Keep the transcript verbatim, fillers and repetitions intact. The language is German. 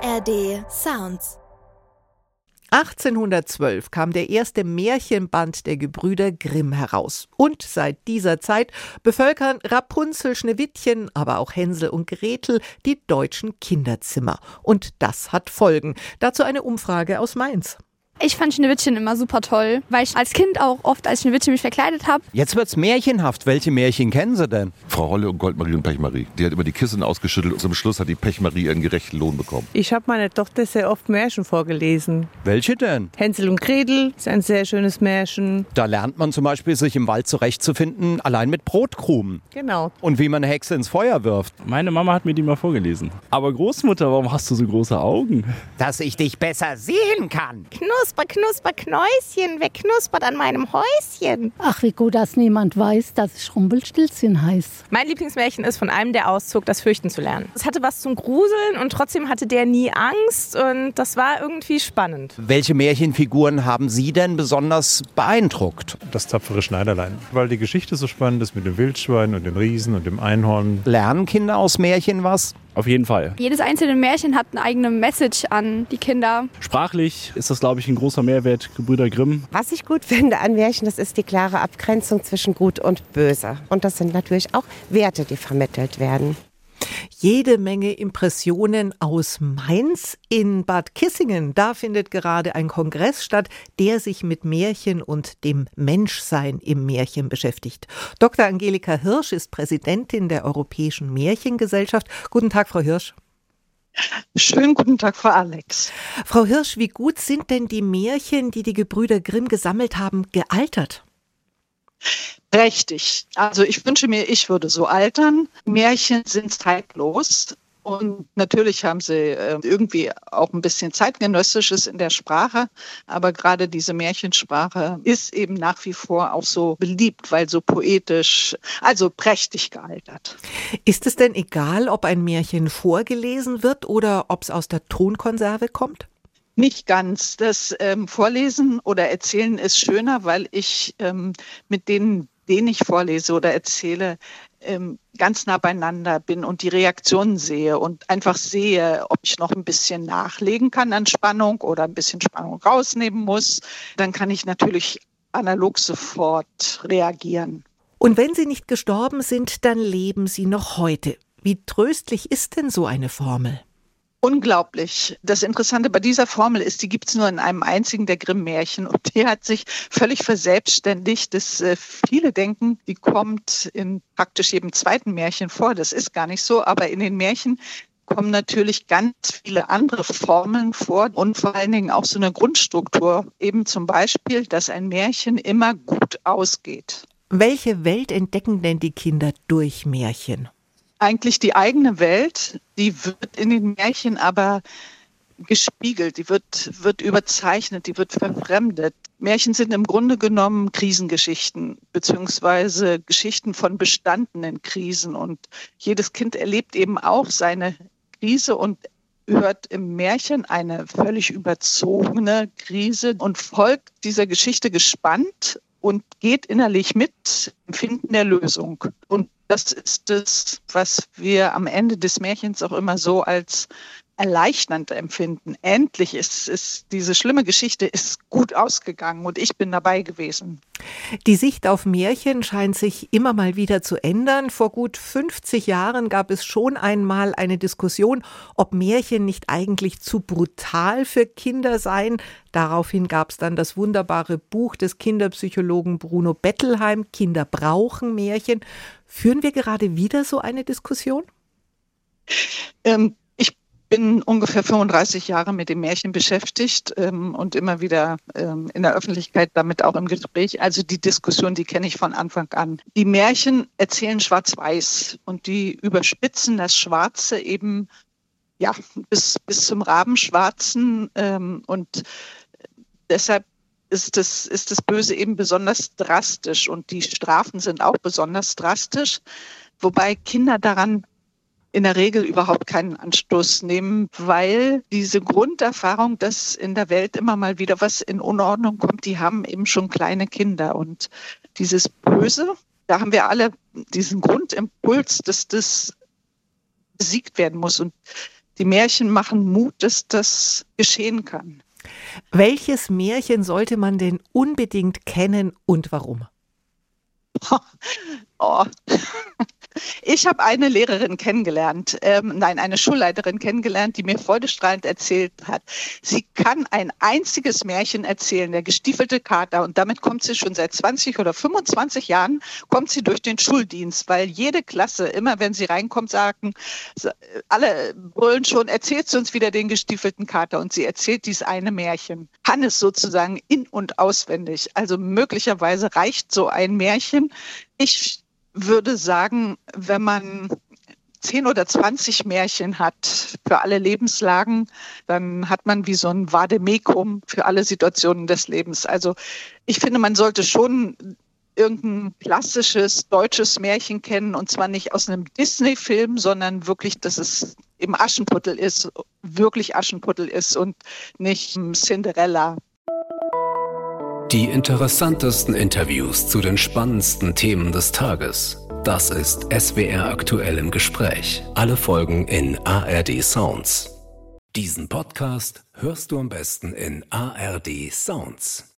A R D Sounds. achtzehnhundertzwölf kam der erste Märchenband der Gebrüder Grimm heraus. Und seit dieser Zeit bevölkern Rapunzel, Schneewittchen, aber auch Hänsel und Gretel die deutschen Kinderzimmer. Und das hat Folgen. Dazu eine Umfrage aus Mainz. Ich fand Schneewittchen immer super toll, weil ich als Kind auch oft als Schneewittchen mich verkleidet habe. Jetzt wird's märchenhaft. Welche Märchen kennen Sie denn? Frau Holle und Goldmarie und Pechmarie. Die hat immer die Kissen ausgeschüttelt und zum Schluss hat die Pechmarie ihren gerechten Lohn bekommen. Ich habe meiner Tochter sehr oft Märchen vorgelesen. Welche denn? Hänsel und Gretel ist ein sehr schönes Märchen. Da lernt man zum Beispiel, sich im Wald zurechtzufinden, allein mit Brotkrumen. Genau. Und wie man eine Hexe ins Feuer wirft. Meine Mama hat mir die mal vorgelesen. Aber Großmutter, warum hast du so große Augen? Dass ich dich besser sehen kann. Knusper, knusper, Knäuschen, wer knuspert an meinem Häuschen? Ach, wie gut, dass niemand weiß, dass ich Rumpelstilzchen heiße. Mein Lieblingsmärchen ist von einem, der auszog, das Fürchten zu lernen. Es hatte was zum Gruseln und trotzdem hatte der nie Angst und das war irgendwie spannend. Welche Märchenfiguren haben Sie denn besonders beeindruckt? Das tapfere Schneiderlein, weil die Geschichte so spannend ist mit dem Wildschwein und dem Riesen und dem Einhorn. Lernen Kinder aus Märchen was? Auf jeden Fall. Jedes einzelne Märchen hat eine eigene Message an die Kinder. Sprachlich ist das, glaube ich, ein großer Mehrwert, Gebrüder Grimm. Was ich gut finde an Märchen, das ist die klare Abgrenzung zwischen Gut und Böse. Und das sind natürlich auch Werte, die vermittelt werden. Jede Menge Impressionen aus Mainz. In Bad Kissingen, da findet gerade ein Kongress statt, der sich mit Märchen und dem Menschsein im Märchen beschäftigt. Doktor Angelika Hirsch ist Präsidentin der Europäischen Märchengesellschaft. Guten Tag, Frau Hirsch. Schönen guten Tag, Frau Alex. Frau Hirsch, wie gut sind denn die Märchen, die die Gebrüder Grimm gesammelt haben, gealtert? Prächtig. Also ich wünsche mir, ich würde so altern. Märchen sind zeitlos und natürlich haben sie irgendwie auch ein bisschen Zeitgenössisches in der Sprache, aber gerade diese Märchensprache ist eben nach wie vor auch so beliebt, weil so poetisch, also prächtig gealtert. Ist es denn egal, ob ein Märchen vorgelesen wird oder ob es aus der Tonkonserve kommt? Nicht ganz. Das ähm, Vorlesen oder Erzählen ist schöner, weil ich ähm, mit denen, denen ich vorlese oder erzähle, ähm, ganz nah beieinander bin und die Reaktionen sehe und einfach sehe, ob ich noch ein bisschen nachlegen kann an Spannung oder ein bisschen Spannung rausnehmen muss. Dann kann ich natürlich analog sofort reagieren. Und wenn Sie nicht gestorben sind, dann leben Sie noch heute. Wie tröstlich ist denn so eine Formel? Unglaublich. Das Interessante bei dieser Formel ist, die gibt es nur in einem einzigen der Grimm-Märchen und die hat sich völlig verselbstständigt, dass äh, viele denken, die kommt in praktisch jedem zweiten Märchen vor. Das ist gar nicht so, aber in den Märchen kommen natürlich ganz viele andere Formeln vor und vor allen Dingen auch so eine Grundstruktur. Eben zum Beispiel, dass ein Märchen immer gut ausgeht. Welche Welt entdecken denn die Kinder durch Märchen? Eigentlich die eigene Welt, die wird in den Märchen aber gespiegelt, die wird, wird überzeichnet, die wird verfremdet. Märchen sind im Grunde genommen Krisengeschichten, beziehungsweise Geschichten von bestandenen Krisen. Und jedes Kind erlebt eben auch seine Krise und hört im Märchen eine völlig überzogene Krise und folgt dieser Geschichte gespannt und geht innerlich mit im Finden der Lösung. Und das ist das, was wir am Ende des Märchens auch immer so als erleichternd empfinden. Endlich ist, ist diese schlimme Geschichte ist gut ausgegangen und ich bin dabei gewesen. Die Sicht auf Märchen scheint sich immer mal wieder zu ändern. Vor gut fünfzig Jahren gab es schon einmal eine Diskussion, ob Märchen nicht eigentlich zu brutal für Kinder seien. Daraufhin gab es dann das wunderbare Buch des Kinderpsychologen Bruno Bettelheim, Kinder brauchen Märchen. Führen wir gerade wieder so eine Diskussion? Ähm, Ich bin ungefähr fünfunddreißig Jahre mit dem Märchen beschäftigt ähm, und immer wieder ähm, in der Öffentlichkeit damit auch im Gespräch. Also die Diskussion, die kenne ich von Anfang an. Die Märchen erzählen schwarz-weiß und die überspitzen das Schwarze eben ja bis, bis zum Rabenschwarzen ähm, und deshalb ist das, ist das Böse eben besonders drastisch und die Strafen sind auch besonders drastisch, wobei Kinder daran in der Regel überhaupt keinen Anstoß nehmen, weil diese Grunderfahrung, dass in der Welt immer mal wieder was in Unordnung kommt, die haben eben schon kleine Kinder. Und dieses Böse, da haben wir alle diesen Grundimpuls, dass das besiegt werden muss. Und Die Märchen machen Mut, dass das geschehen kann. Welches Märchen sollte man denn unbedingt kennen und warum? Oh. Ich habe eine Lehrerin kennengelernt, ähm, nein, eine Schulleiterin kennengelernt, die mir freudestrahlend erzählt hat, sie kann ein einziges Märchen erzählen, der gestiefelte Kater. Und damit kommt sie schon seit zwanzig oder fünfundzwanzig Jahren, kommt sie durch den Schuldienst, weil jede Klasse, immer wenn sie reinkommt, sagen, alle brüllen schon, erzählt sie uns wieder den gestiefelten Kater. Und sie erzählt dieses eine Märchen. Kann es sozusagen in- und auswendig. Also möglicherweise reicht so ein Märchen. Ich würde sagen, wenn man zehn oder zwanzig Märchen hat für alle Lebenslagen, dann hat man wie so ein Vademekum für alle Situationen des Lebens. Also ich finde, man sollte schon irgendein klassisches deutsches Märchen kennen, und zwar nicht aus einem Disney-Film, sondern wirklich, dass es im Aschenputtel ist, wirklich Aschenputtel ist und nicht Cinderella. Die interessantesten Interviews zu den spannendsten Themen des Tages. Das ist S W R aktuell im Gespräch. Alle Folgen in A R D Sounds. Diesen Podcast hörst du am besten in A R D Sounds.